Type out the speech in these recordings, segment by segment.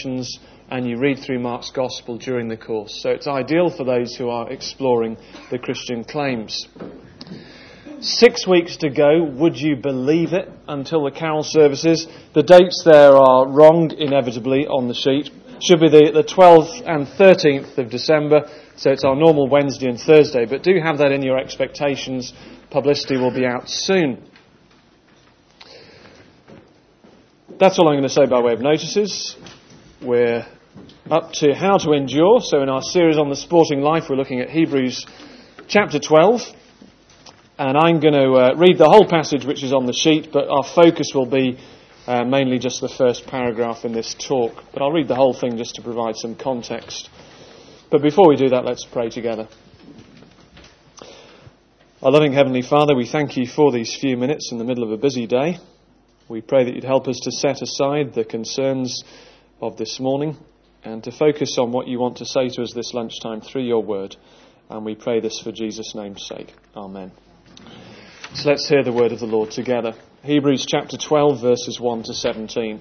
Revelations, and you read through Mark's Gospel during the course. So it's ideal for those who are exploring the Christian claims. 6 weeks to go, would you believe it, until the carol services. The dates there are wrong, inevitably, on the sheet. Should be the 12th and 13th of December, so it's our normal Wednesday and Thursday. But do have that in your expectations. Publicity will be out soon. That's all I'm going to say by way of notices. We're up to how to endure. So in our series on the sporting life, we're looking at Hebrews chapter 12. And I'm going to read the whole passage which is on the sheet, but our focus will be mainly just the first paragraph in this talk. But I'll read the whole thing just to provide some context. But before we do that, let's pray together. Our loving Heavenly Father, we thank you for these few minutes in the middle of a busy day. We pray that you'd help us to set aside the concerns of this morning and to focus on what you want to say to us this lunchtime through your word. And we pray this for Jesus' name's sake. Amen. So let's hear the word of the Lord together. Hebrews chapter 12, verses 1 to 17.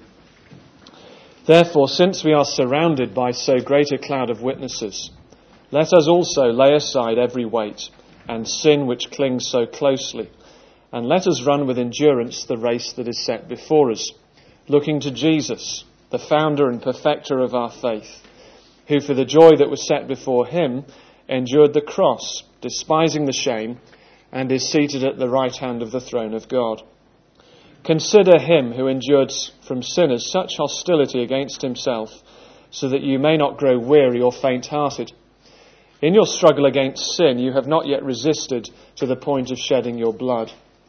Therefore, since we are surrounded by so great a cloud of witnesses, let us also lay aside every weight and sin which clings so closely, and let us run with endurance the race that is set before us, looking to Jesus, the founder and perfecter of our faith, who for the joy that was set before him endured the cross, despising the shame, and is seated at the right hand of the throne of God. Consider him who endured from sinners such hostility against himself, so that you may not grow weary or faint-hearted. In your struggle against sin, you have not yet resisted to the point of shedding your blood.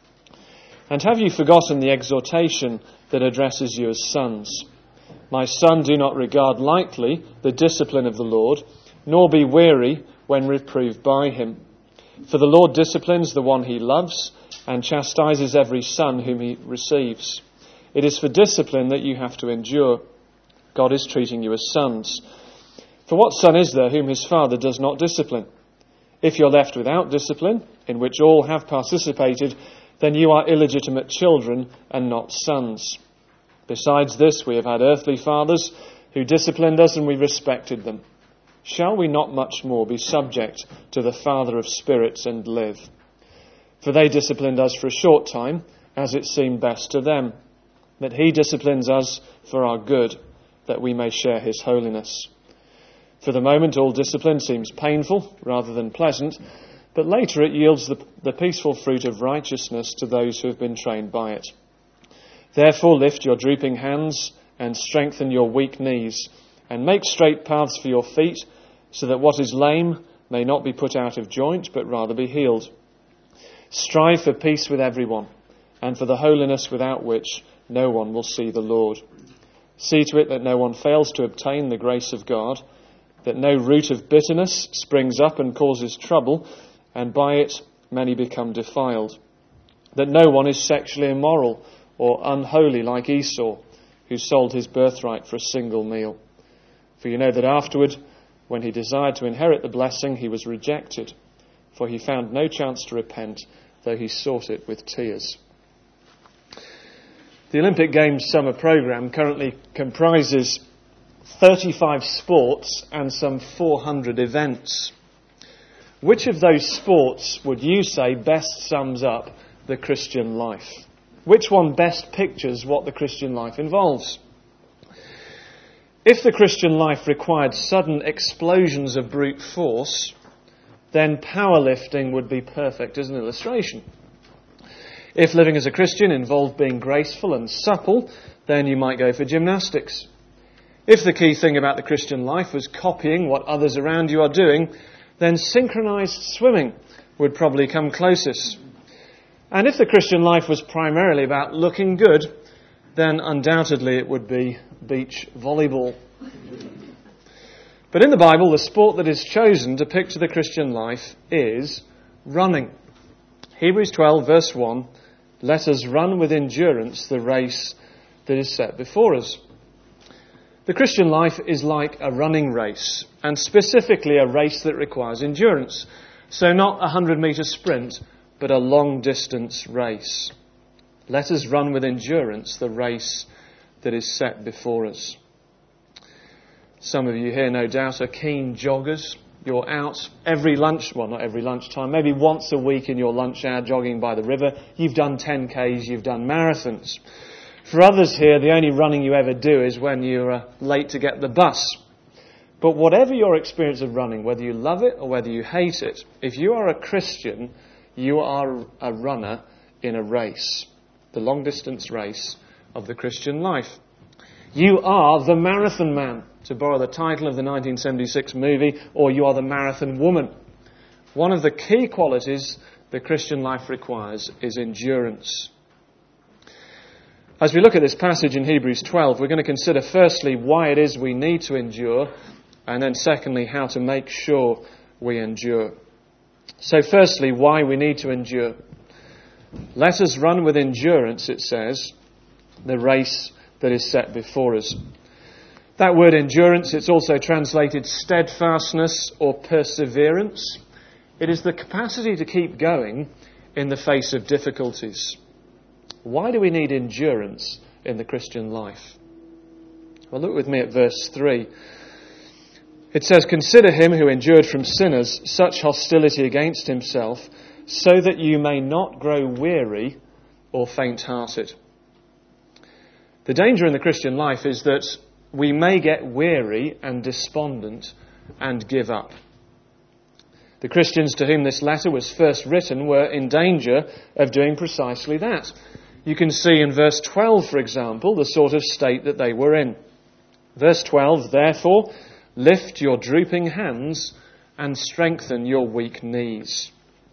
And have you forgotten the exhortation that addresses you as sons? My son, do not regard lightly the discipline of the Lord, nor be weary when reproved by him. For the Lord disciplines the one he loves, and chastises every son whom he receives. It is for discipline that you have to endure. God is treating you as sons. For what son is there whom his father does not discipline? If you're left without discipline, in which all have participated, then you are illegitimate children and not sons. Besides this, we have had earthly fathers who disciplined us and we respected them. Shall we not much more be subject to the Father of spirits and live? For they disciplined us for a short time, as it seemed best to them. But he disciplines us for our good, that we may share his holiness. For the moment, all discipline seems painful rather than pleasant, but later it yields the peaceful fruit of righteousness to those who have been trained by it. Therefore lift your drooping hands and strengthen your weak knees, and make straight paths for your feet, so that what is lame may not be put out of joint, but rather be healed. Strive for peace with everyone, and for the holiness without which no one will see the Lord. See to it that no one fails to obtain the grace of God, that no root of bitterness springs up and causes trouble, and by it many become defiled. That no one is sexually immoral or unholy like Esau, who sold his birthright for a single meal. For you know that afterward, when he desired to inherit the blessing, he was rejected, for he found no chance to repent, though he sought it with tears. The Olympic Games summer programme currently comprises 35 sports and some 400 events. Which of those sports would you say best sums up the Christian life? Which one best pictures what the Christian life involves? If the Christian life required sudden explosions of brute force, then powerlifting would be perfect as an illustration. If living as a Christian involved being graceful and supple, then you might go for gymnastics. If the key thing about the Christian life was copying what others around you are doing, then synchronized swimming would probably come closest. And if the Christian life was primarily about looking good, then undoubtedly it would be beach volleyball. But in the Bible, the sport that is chosen to picture the Christian life is running. Hebrews 12, verse 1, let us run with endurance the race that is set before us. The Christian life is like a running race, and specifically a race that requires endurance. So not a 100-metre sprint, but a long-distance race. Let us run with endurance the race that is set before us. Some of you here, no doubt, are keen joggers. You're out not every lunchtime, maybe once a week in your lunch hour jogging by the river. You've done 10Ks, you've done marathons. For others here, the only running you ever do is when you're late to get the bus. But whatever your experience of running, whether you love it or whether you hate it, if you are a Christian, you are a runner in a race, the long-distance race of the Christian life. You are the marathon man, to borrow the title of the 1976 movie, or you are the marathon woman. One of the key qualities the Christian life requires is endurance. As we look at this passage in Hebrews 12, we're going to consider firstly why it is we need to endure, and then secondly how to make sure we endure. So firstly, why we need to endure. Let us run with endurance, it says, the race that is set before us. That word endurance, it's also translated steadfastness or perseverance. It is the capacity to keep going in the face of difficulties. Why do we need endurance in the Christian life? Well, look with me at verse 3. It says, "Consider him who endured from sinners such hostility against himself, so that you may not grow weary or faint-hearted." The danger in the Christian life is that we may get weary and despondent and give up. The Christians to whom this letter was first written were in danger of doing precisely that. You can see in verse 12, for example, the sort of state that they were in. Verse 12, "Therefore, lift your drooping hands and strengthen your weak knees."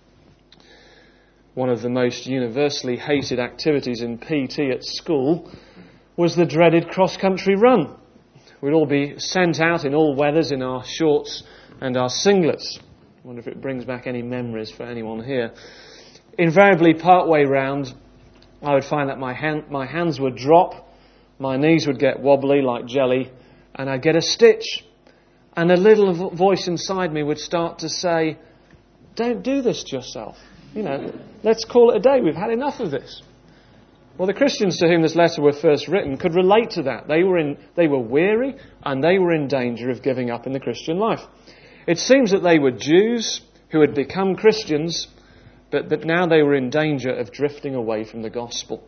One of the most universally hated activities in PT at school was the dreaded cross-country run. We'd all be sent out in all weathers in our shorts and our singlets. I wonder if it brings back any memories for anyone here. Invariably, part-way round, I would find that my hands would drop, my knees would get wobbly like jelly, and I'd get a stitch. And a little voice inside me would start to say, "Don't do this to yourself. Let's call it a day. We've had enough of this." Well, the Christians to whom this letter was first written could relate to that. They were weary and they were in danger of giving up in the Christian life. It seems that they were Jews who had become Christians, but now they were in danger of drifting away from the gospel.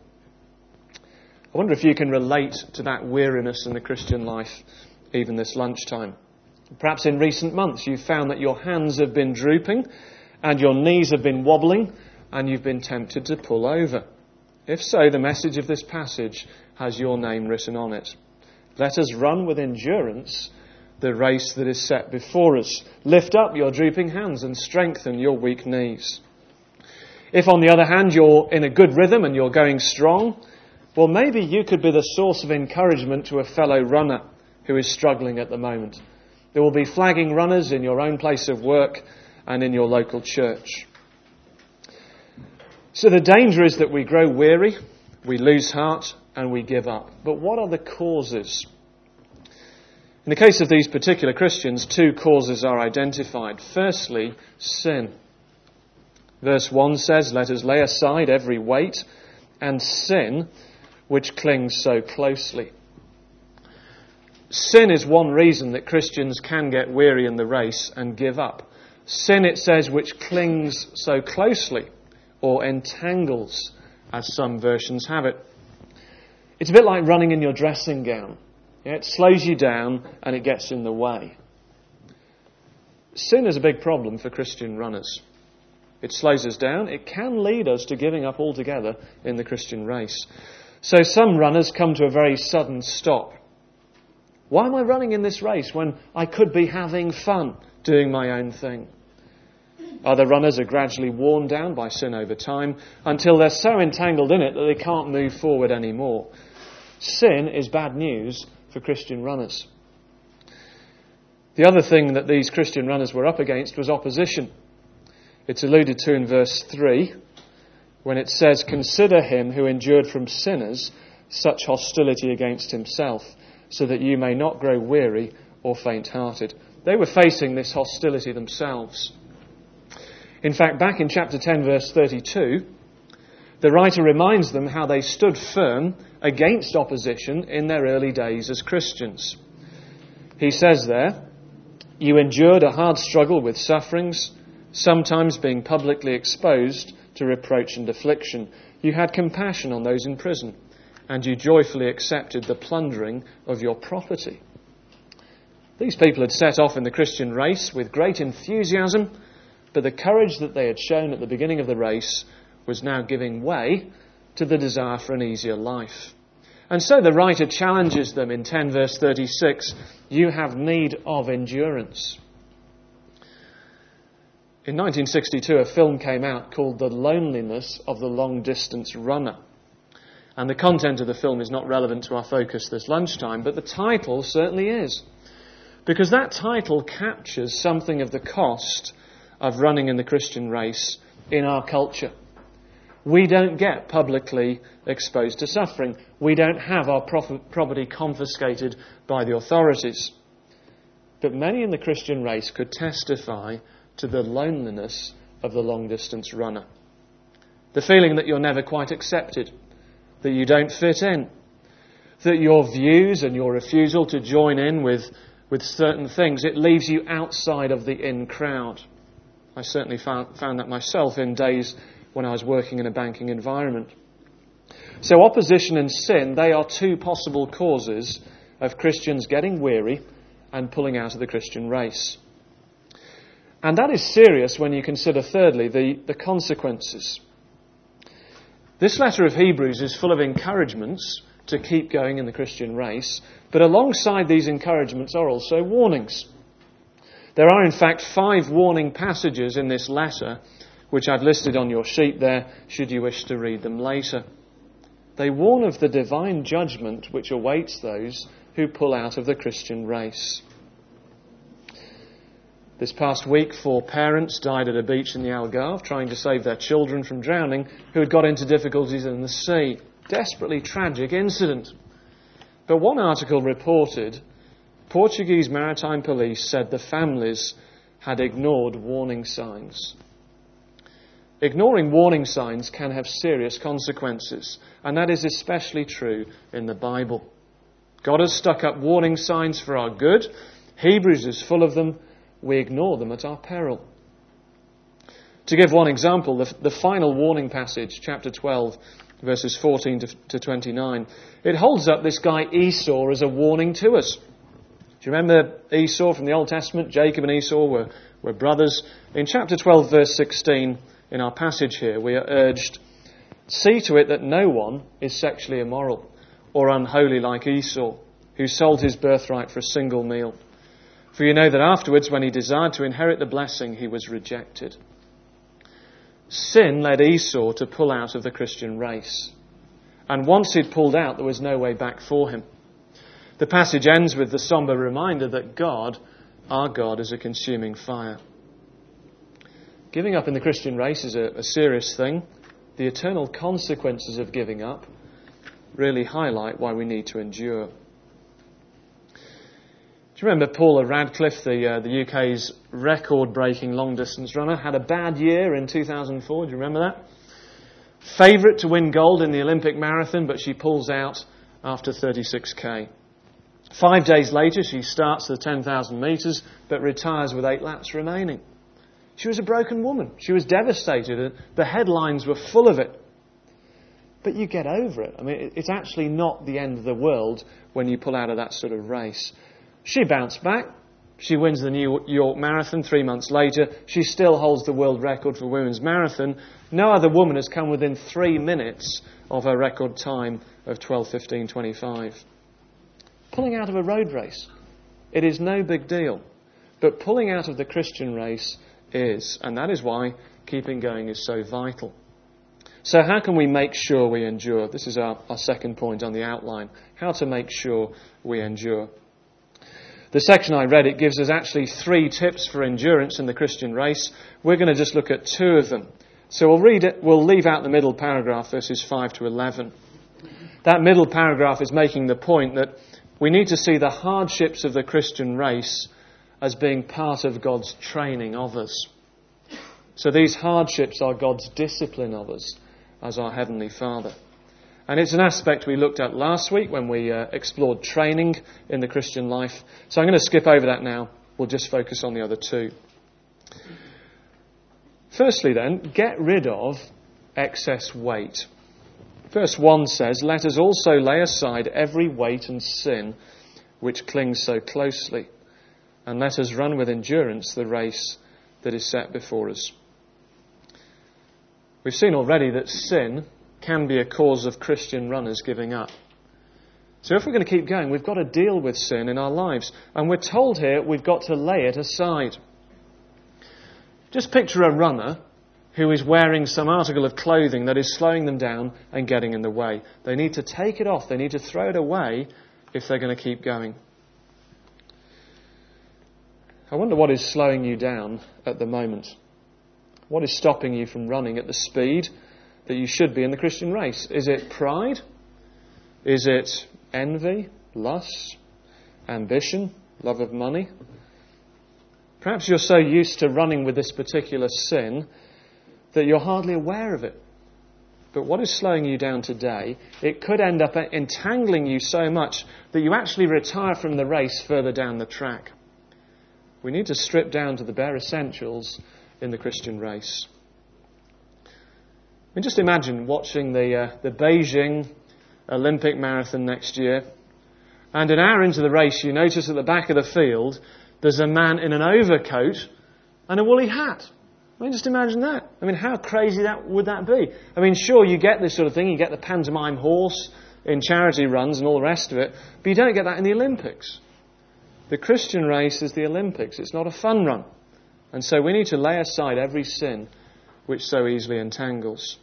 I wonder if you can relate to that weariness in the Christian life even this lunchtime. Perhaps in recent months you've found that your hands have been drooping and your knees have been wobbling and you've been tempted to pull over. If so, the message of this passage has your name written on it. Let us run with endurance the race that is set before us. Lift up your drooping hands and strengthen your weak knees. If, on the other hand, you're in a good rhythm and you're going strong, well, maybe you could be the source of encouragement to a fellow runner who is struggling at the moment. There will be flagging runners in your own place of work and in your local church. So the danger is that we grow weary, we lose heart, and we give up. But what are the causes? In the case of these particular Christians, two causes are identified. Firstly, sin. Verse 1 says, "Let us lay aside every weight and sin which clings so closely." Sin is one reason that Christians can get weary in the race and give up. Sin, it says, which clings so closely, or entangles, as some versions have it. It's a bit like running in your dressing gown. It slows you down and it gets in the way. Sin is a big problem for Christian runners. It slows us down. It can lead us to giving up altogether in the Christian race. So some runners come to a very sudden stop. Why am I running in this race when I could be having fun doing my own thing? Other runners are gradually worn down by sin over time until they're so entangled in it that they can't move forward anymore. Sin is bad news for Christian runners. The other thing that these Christian runners were up against was opposition. It's alluded to in verse 3 when it says, "Consider him who endured from sinners such hostility against himself, so that you may not grow weary or faint-hearted." They were facing this hostility themselves. In fact, back in chapter 10, verse 32, the writer reminds them how they stood firm against opposition in their early days as Christians. He says there, "You endured a hard struggle with sufferings, sometimes being publicly exposed to reproach and affliction. You had compassion on those in prison, and you joyfully accepted the plundering of your property." These people had set off in the Christian race with great enthusiasm, but the courage that they had shown at the beginning of the race was now giving way to the desire for an easier life. And so the writer challenges them in 10 verse 36, "You have need of endurance." In 1962, a film came out called The Loneliness of the Long-Distance Runner. And the content of the film is not relevant to our focus this lunchtime, but the title certainly is. Because that title captures something of the cost of running in the Christian race in our culture. We don't get publicly exposed to suffering. We don't have our property confiscated by the authorities. But many in the Christian race could testify to the loneliness of the long-distance runner. The feeling that you're never quite accepted, that you don't fit in, that your views and your refusal to join in with certain things, it leaves you outside of the in crowd. I certainly found that myself in days when I was working in a banking environment. So opposition and sin, they are two possible causes of Christians getting weary and pulling out of the Christian race. And that is serious when you consider, thirdly, the consequences. This letter of Hebrews is full of encouragements to keep going in the Christian race, but alongside these encouragements are also warnings. There are, in fact, 5 warning passages in this letter, which I've listed on your sheet there, should you wish to read them later. They warn of the divine judgment which awaits those who pull out of the Christian race. This past week, 4 parents died at a beach in the Algarve trying to save their children from drowning who had got into difficulties in the sea. Desperately tragic incident. But one article reported Portuguese maritime police said the families had ignored warning signs. Ignoring warning signs can have serious consequences, and that is especially true in the Bible. God has stuck up warning signs for our good. Hebrews is full of them. We ignore them at our peril. To give one example, the final warning passage, chapter 12, verses 14 to 29, it holds up this guy Esau as a warning to us. Do you remember Esau from the Old Testament? Jacob and Esau were brothers. In chapter 12, verse 16, in our passage here, we are urged, "See to it that no one is sexually immoral or unholy like Esau, who sold his birthright for a single meal. For you know that afterwards, when he desired to inherit the blessing, he was rejected." Sin led Esau to pull out of the Christian race. And once he'd pulled out, there was no way back for him. The passage ends with the somber reminder that God, our God, is a consuming fire. Giving up in the Christian race is a serious thing. The eternal consequences of giving up really highlight why we need to endure. Do you remember Paula Radcliffe, the UK's record-breaking long-distance runner, had a bad year in 2004? Do you remember that? Favourite to win gold in the Olympic marathon, but she pulls out after 36k. 5 days later, she starts the 10,000 metres, but retires with 8 laps remaining. She was a broken woman. She was devastated. The headlines were full of it. But you get over it. I mean, it's actually not the end of the world when you pull out of that sort of race. She bounced back. She wins the New York Marathon 3 months later. She still holds the world record for women's marathon. No other woman has come within 3 minutes of her record time of 12:15:25. Pulling out of a road race, it is no big deal. But pulling out of the Christian race is, and that is why keeping going is so vital. So how can we make sure we endure? This is our second point on the outline. How to make sure we endure. The section I read, it gives us actually 3 tips for endurance in the Christian race. We're going to just look at 2 of them. So we'll read it. We'll leave out the middle paragraph, verses 5 to 11. That middle paragraph is making the point that we need to see the hardships of the Christian race as being part of God's training of us. So these hardships are God's discipline of us as our Heavenly Father. And it's an aspect we looked at last week when we explored training in the Christian life. So I'm going to skip over that now. We'll just focus on the other two. Firstly then, get rid of excess weight. Verse 1 says, "Let us also lay aside every weight and sin which clings so closely, and let us run with endurance the race that is set before us." We've seen already that sin can be a cause of Christian runners giving up. So if we're going to keep going, we've got to deal with sin in our lives. And we're told here we've got to lay it aside. Just picture a runner who is wearing some article of clothing that is slowing them down and getting in the way. They need to take it off. They need to throw it away if they're going to keep going. I wonder what is slowing you down at the moment. What is stopping you from running at the speed that you should be in the Christian race? Is it pride? Is it envy, lust, ambition, love of money? Perhaps you're so used to running with this particular sin that you're hardly aware of it. But what is slowing you down today, it could end up entangling you so much that you actually retire from the race further down the track. We need to strip down to the bare essentials in the Christian race. And just imagine watching the Beijing Olympic marathon next year, and an hour into the race you notice at the back of the field there's a man in an overcoat and a woolly hat. I mean, just imagine that. I mean, how crazy would that be? I mean, sure, you get this sort of thing. You get the pantomime horse in charity runs and all the rest of it, but you don't get that in the Olympics. The Christian race is the Olympics. It's not a fun run. And so we need to lay aside every sin which so easily entangles.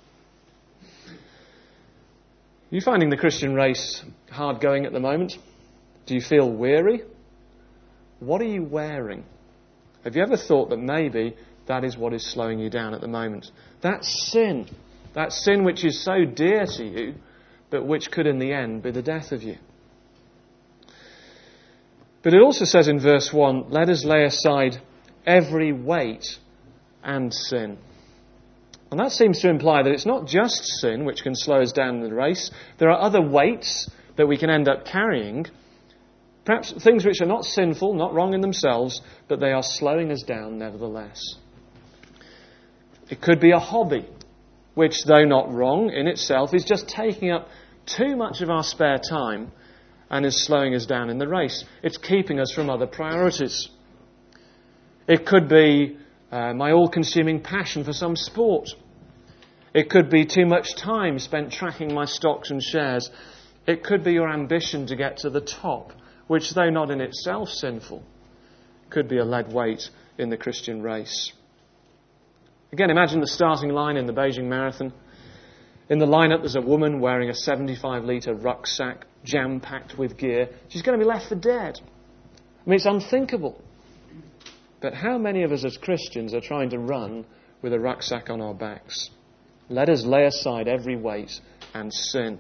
Are you finding the Christian race hard going at the moment? Do you feel weary? What are you wearing? Have you ever thought that maybe that is what is slowing you down at the moment? That sin which is so dear to you, but which could in the end be the death of you. But it also says in verse 1, "Let us lay aside every weight and sin." And that seems to imply that it's not just sin which can slow us down in the race. There are other weights that we can end up carrying, perhaps things which are not sinful, not wrong in themselves, but they are slowing us down nevertheless. It could be a hobby, which, though not wrong in itself, is just taking up too much of our spare time and is slowing us down in the race. It's keeping us from other priorities. It could be my all-consuming passion for some sport. It could be too much time spent tracking my stocks and shares. It could be your ambition to get to the top, which, though not in itself sinful, could be a lead weight in the Christian race. Again, imagine the starting line in the Beijing Marathon. In the lineup, there's a woman wearing a 75-litre rucksack, jam-packed with gear. She's going to be left for dead. I mean, it's unthinkable. But how many of us as Christians are trying to run with a rucksack on our backs? Let us lay aside every weight and sin.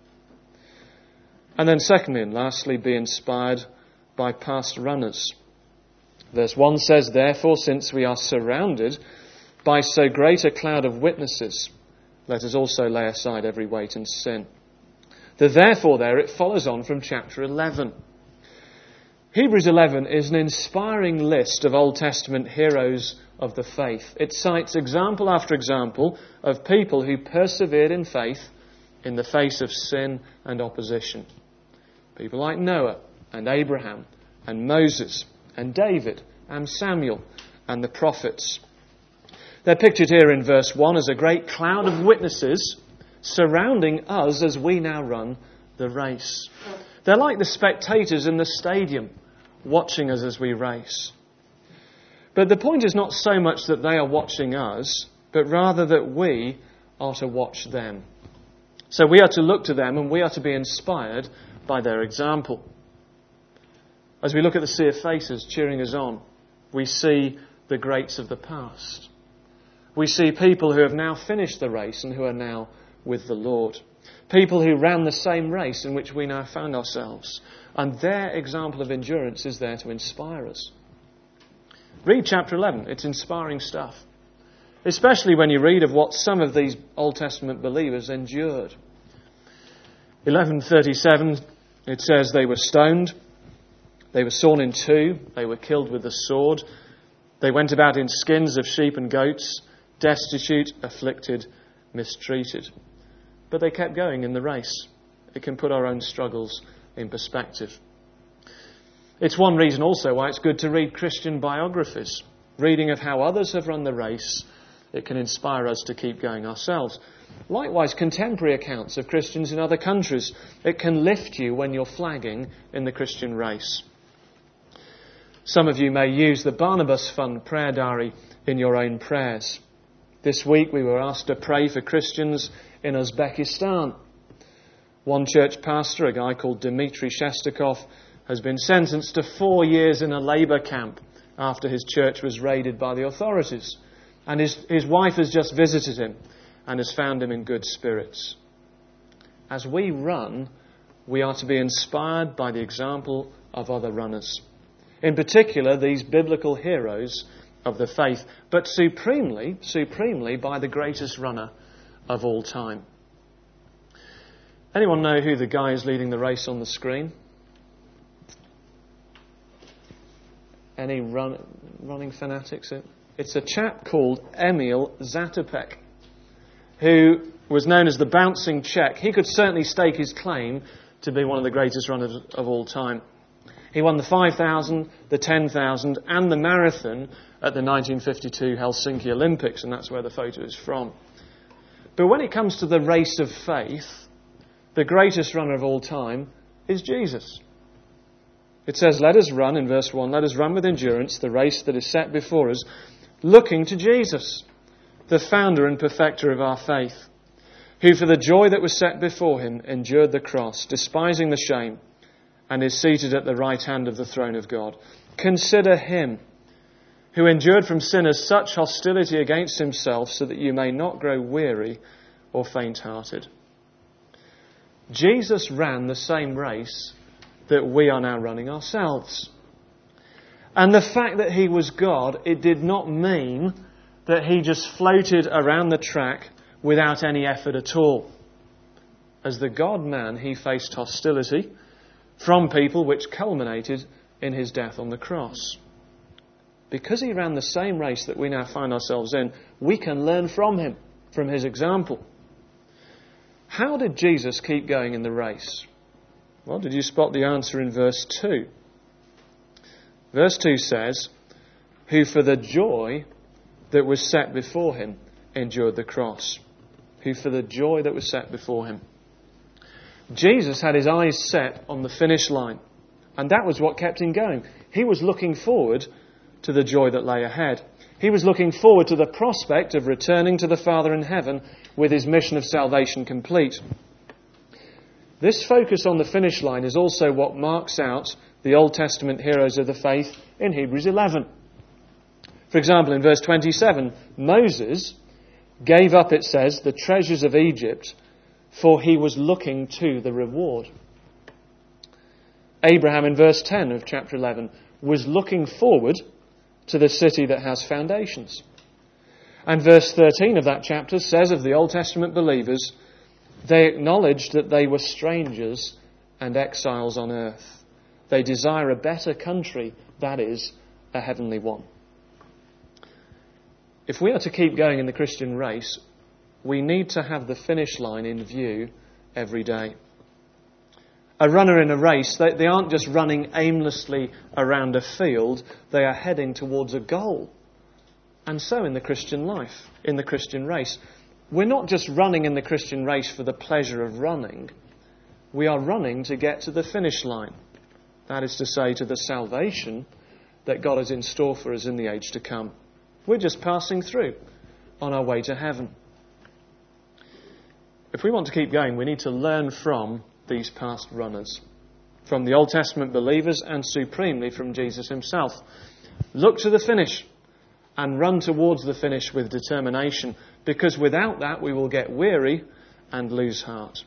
And then secondly and lastly, be inspired by past runners. Verse 1 says, "Therefore, since we are surrounded by so great a cloud of witnesses, let us also lay aside every weight and sin." The therefore there, it follows on from chapter 11. Hebrews 11 is an inspiring list of Old Testament heroes of the faith. It cites example after example of people who persevered in faith in the face of sin and opposition. People like Noah and Abraham and Moses and David and Samuel and the prophets. They're pictured here in verse 1 as a great cloud of witnesses surrounding us as we now run the race. They're like the spectators in the stadium watching us as we race. But the point is not so much that they are watching us, but rather that we are to watch them. So we are to look to them and we are to be inspired by their example. As we look at the sea of faces cheering us on, we see the greats of the past. We see people who have now finished the race and who are now with the Lord. People who ran the same race in which we now found ourselves. And their example of endurance is there to inspire us. Read chapter 11. It's inspiring stuff. Especially when you read of what some of these Old Testament believers endured. 11:37, it says they were stoned, they were sawn in two, they were killed with the sword, they went about in skins of sheep and goats, destitute, afflicted, mistreated. But they kept going in the race. It can put our own struggles in perspective. It's one reason also why it's good to read Christian biographies. Reading of how others have run the race, it can inspire us to keep going ourselves. Likewise, contemporary accounts of Christians in other countries, it can lift you when you're flagging in the Christian race. Some of you may use the Barnabas Fund prayer diary in your own prayers. This week we were asked to pray for Christians in Uzbekistan. One church pastor, a guy called Dmitry Shestakov, has been sentenced to 4 years in a labour camp after his church was raided by the authorities. And his wife has just visited him and has found him in good spirits. As we run, we are to be inspired by the example of other runners. In particular, these biblical heroes of the faith, but supremely by the greatest runner of all time. Anyone know who the guy is leading the race on the screen? Any running fanatics? It's a chap called Emil Zatopek, who was known as the bouncing Czech. He could certainly stake his claim to be one of the greatest runners of all time. He won the 5,000, the 10,000 and the marathon at the 1952 Helsinki Olympics, and that's where the photo is from. But when it comes to the race of faith, the greatest runner of all time is Jesus. It says, let us run, in verse 1, let us run with endurance the race that is set before us, looking to Jesus, the founder and perfecter of our faith, who for the joy that was set before him endured the cross, despising the shame, and is seated at the right hand of the throne of God. Consider him who endured from sinners such hostility against himself, so that you may not grow weary or faint-hearted. Jesus ran the same race that we are now running ourselves. And the fact that he was God, it did not mean that he just floated around the track without any effort at all. As the God-man, he faced hostility from people which culminated in his death on the cross. Because he ran the same race that we now find ourselves in, we can learn from him, from his example. How did Jesus keep going in the race? Well, did you spot the answer in verse 2? Verse 2 says, who for the joy that was set before him endured the cross. Who for the joy that was set before him. Jesus had his eyes set on the finish line, and that was what kept him going. He was looking forward to the joy that lay ahead. He was looking forward to the prospect of returning to the Father in heaven with his mission of salvation complete. This focus on the finish line is also what marks out the Old Testament heroes of the faith in Hebrews 11. For example, in verse 27, Moses gave up, it says, the treasures of Egypt, for he was looking to the reward. Abraham, in verse 10 of chapter 11, was looking forward to the city that has foundations. And verse 13 of that chapter says of the Old Testament believers, they acknowledged that they were strangers and exiles on earth. They desire a better country, that is, a heavenly one. If we are to keep going in the Christian race, we need to have the finish line in view every day. A runner in a race, they aren't just running aimlessly around a field, they are heading towards a goal. And so in the Christian life, in the Christian race, we're not just running in the Christian race for the pleasure of running. We are running to get to the finish line. That is to say, to the salvation that God has in store for us in the age to come. We're just passing through on our way to heaven. If we want to keep going, we need to learn from these past runners, from the Old Testament believers and supremely from Jesus himself. Look to the finish and run towards the finish with determination, because without that we will get weary and lose heart.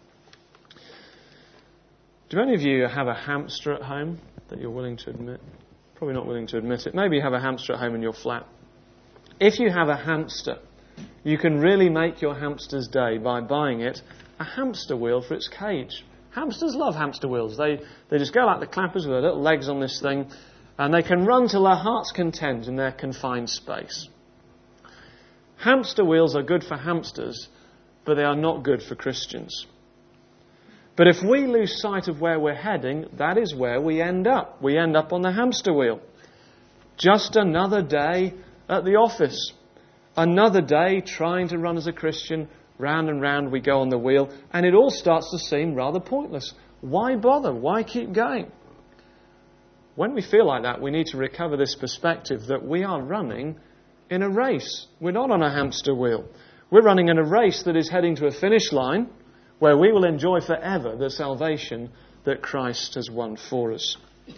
Do any of you have a hamster at home that you're willing to admit? Probably not willing to admit it. Maybe you have a hamster at home in your flat. If you have a hamster, you can really make your hamster's day by buying it a hamster wheel for its cage. Hamsters love hamster wheels. They just go like the clappers with their little legs on this thing, and they can run till their heart's content in their confined space. Hamster wheels are good for hamsters, but they are not good for Christians. But if we lose sight of where we're heading, that is where we end up. We end up on the hamster wheel. Just another day at the office. Another day trying to run as a Christian. Round and round we go on the wheel, and it all starts to seem rather pointless. Why bother? Why keep going? When we feel like that, we need to recover this perspective that we are running in a race. We're not on a hamster wheel. We're running in a race that is heading to a finish line where we will enjoy forever the salvation that Christ has won for us.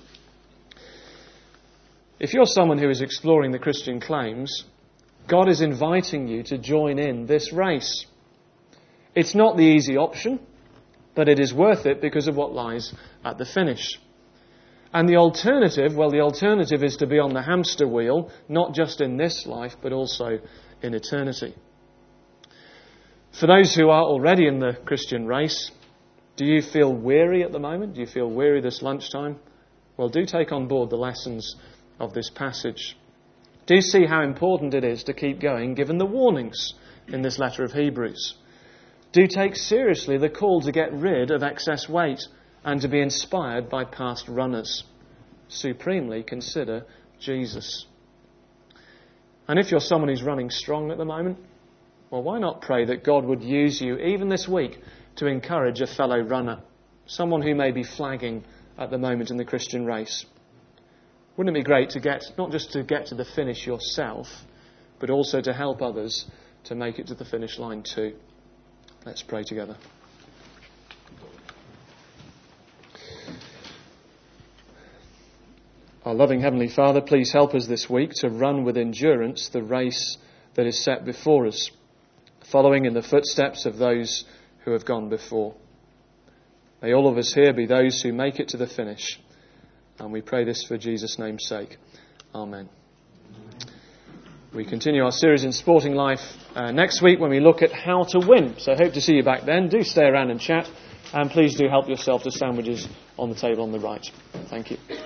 If you're someone who is exploring the Christian claims, God is inviting you to join in this race. It's not the easy option, but it is worth it because of what lies at the finish. And the alternative, well, the alternative is to be on the hamster wheel, not just in this life, but also in eternity. For those who are already in the Christian race, do you feel weary at the moment? Do you feel weary this lunchtime? Well, do take on board the lessons of this passage. Do see how important it is to keep going, given the warnings in this letter of Hebrews. Do take seriously the call to get rid of excess weight and to be inspired by past runners. Supremely consider Jesus. And if you're someone who's running strong at the moment, well, why not pray that God would use you even this week to encourage a fellow runner, someone who may be flagging at the moment in the Christian race. Wouldn't it be great to not just to get to the finish yourself, but also to help others to make it to the finish line too? Let's pray together. Our loving Heavenly Father, please help us this week to run with endurance the race that is set before us, following in the footsteps of those who have gone before. May all of us here be those who make it to the finish. And we pray this for Jesus' name's sake. Amen. We continue our series in Sporting Life next week when we look at how to win. So I hope to see you back then. Do stay around and chat. And please do help yourself to sandwiches on the table on the right. Thank you.